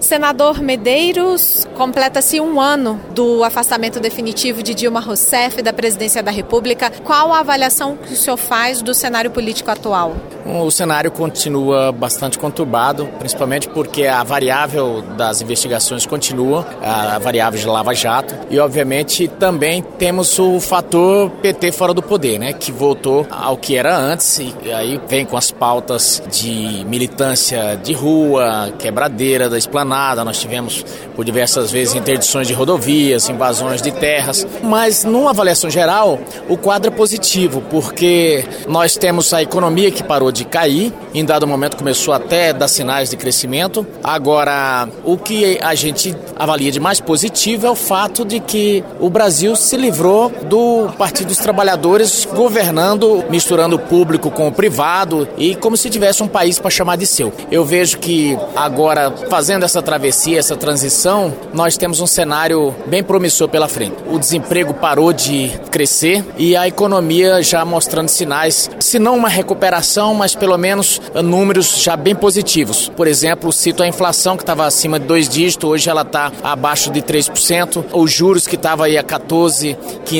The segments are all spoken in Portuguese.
Senador Medeiros, completa-se um ano do afastamento definitivo de Dilma Rousseff da presidência da República. Qual a avaliação que o senhor faz do cenário político atual? O cenário continua bastante conturbado, principalmente porque a variável das investigações continua, a variável de Lava Jato, e obviamente também temos o fator PT fora do poder, né, que voltou ao que era antes, e aí vem com as pautas de militância de rua, quebradeira da esplanada. Nós tivemos por diversas vezes interdições de rodovias, invasões de terras, mas numa avaliação geral o quadro é positivo, porque nós temos a economia que parou de cair, em dado momento começou até a dar sinais de crescimento. Agora, o que a gente avalia de mais positivo é o fato de que o Brasil se livrou do Partido dos Trabalhadores governando, misturando o público com o privado e como se tivesse um país para chamar de seu. Eu vejo que agora, fazendo essa travessia, essa transição, nós temos um cenário bem promissor pela frente. O desemprego parou de crescer e a economia já mostrando sinais, se não uma recuperação, mas pelo menos números já bem positivos. Por exemplo, cito a inflação que estava acima de 2 dígitos, hoje ela está abaixo de 3%, os juros que estava aí a 14%,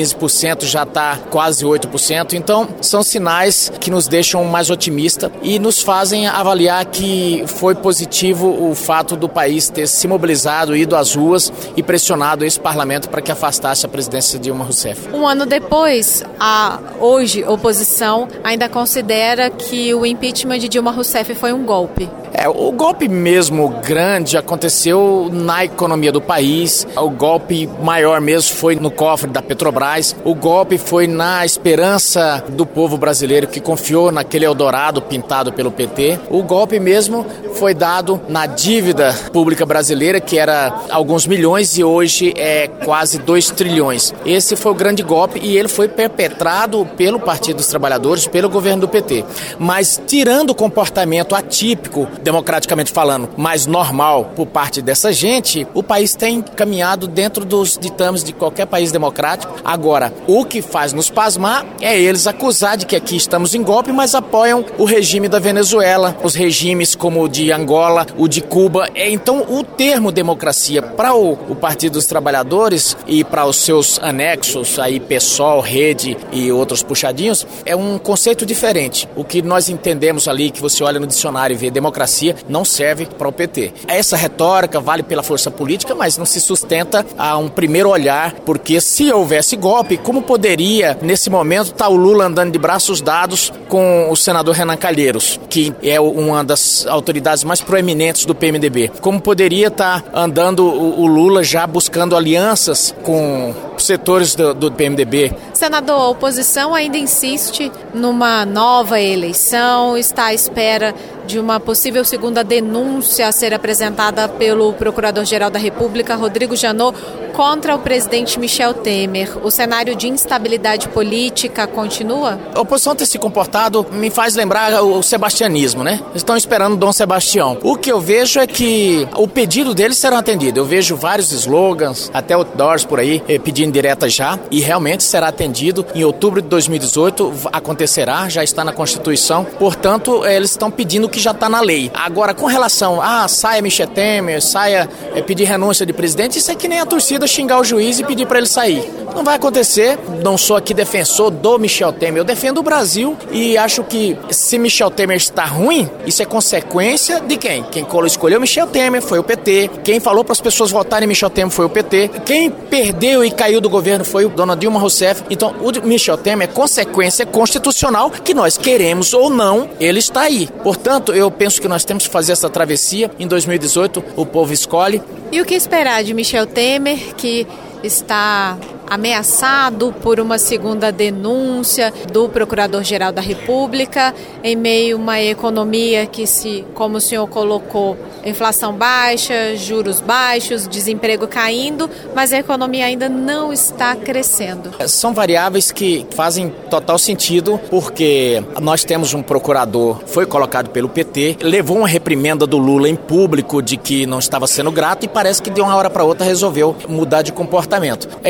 15% já está quase 8%, então são sinais que nos deixam mais otimistas e nos fazem avaliar que foi positivo o fato do país ter se mobilizado, ido às ruas e pressionado esse parlamento para que afastasse a presidência de Dilma Rousseff. Um ano depois, a hoje oposição ainda considera que o impeachment de Dilma Rousseff foi um golpe. O golpe mesmo grande aconteceu na economia do país, o golpe maior mesmo foi no cofre da Petrobras, o golpe foi na esperança do povo brasileiro que confiou naquele Eldorado pintado pelo PT, o golpe mesmo foi dado na dívida pública brasileira, que era alguns milhões e hoje é quase 2 trilhões. Esse foi o grande golpe e ele foi perpetrado pelo Partido dos Trabalhadores, pelo governo do PT. Mas tirando o comportamento atípico, democraticamente falando, mais normal por parte dessa gente, o país tem caminhado dentro dos ditames de qualquer país democrático. Agora, o que faz nos pasmar é eles acusar de que aqui estamos em golpe, mas apoiam o regime da Venezuela, os regimes como o de Angola, o de Cuba. Então, o termo democracia para o Partido dos Trabalhadores e para os seus anexos, aí PSOL, Rede e outros puxadinhos, é um conceito diferente. O que nós entendemos ali, que você olha no dicionário e vê democracia, não serve para o PT. Essa retórica vale pela força política, mas não se sustenta a um primeiro olhar, porque se houvesse golpe, como poderia, nesse momento, estar o Lula andando de braços dados com o senador Renan Calheiros, que é uma das autoridades mais proeminentes do PMDB? Como poderia estar andando o Lula já buscando alianças com setores do PMDB? Senador, a oposição ainda insiste numa nova eleição, está à espera de uma possível segunda denúncia a ser apresentada pelo Procurador-Geral da República, Rodrigo Janot, contra o presidente Michel Temer. O cenário de instabilidade política continua? A oposição ter se comportado me faz lembrar o sebastianismo, né? Estão esperando Dom Sebastião. O que eu vejo é que o pedido deles será atendido. Eu vejo vários slogans, até outdoors por aí, pedindo direta já, e realmente será atendido. Em outubro de 2018 acontecerá, já está na Constituição. Portanto, eles estão pedindo o que já está na lei. Agora, com relação a saia Michel Temer, saia pedir renúncia de presidente, isso é que nem a torcida xingar o juiz e pedir para ele sair. Não vai acontecer. Não sou aqui defensor do Michel Temer, eu defendo o Brasil e acho que se Michel Temer está ruim, isso é consequência de quem? Quem escolheu Michel Temer foi o PT, quem falou para as pessoas votarem em Michel Temer foi o PT, quem perdeu e caiu do governo foi o dona Dilma Rousseff. Então o Michel Temer é consequência constitucional que nós queremos ou não, ele está aí. Portanto, eu penso que nós temos que fazer essa travessia. Em 2018 o povo escolhe. E o que esperar de Michel Temer, que está ameaçado por uma segunda denúncia do Procurador-Geral da República, em meio a uma economia que, como o senhor colocou, inflação baixa, juros baixos, desemprego caindo, mas a economia ainda não está crescendo? São variáveis que fazem total sentido, porque nós temos um procurador, foi colocado pelo PT, levou uma reprimenda do Lula em público de que não estava sendo grato e parece que de uma hora para outra resolveu mudar de comportamento. Então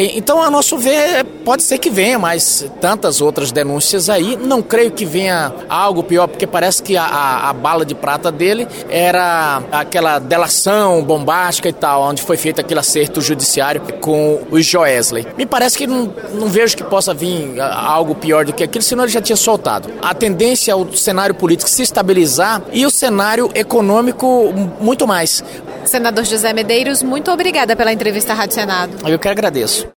a nosso ver, pode ser que venha, mas tantas outras denúncias aí, não creio que venha algo pior, porque parece que a bala de prata dele era aquela delação bombástica e tal, onde foi feito aquele acerto judiciário com o Joesley. Me parece que não vejo que possa vir algo pior do que aquilo, senão ele já tinha soltado. A tendência é o cenário político se estabilizar e o cenário econômico muito mais. Senador José Medeiros, muito obrigada pela entrevista à Rádio Senado. Eu que agradeço.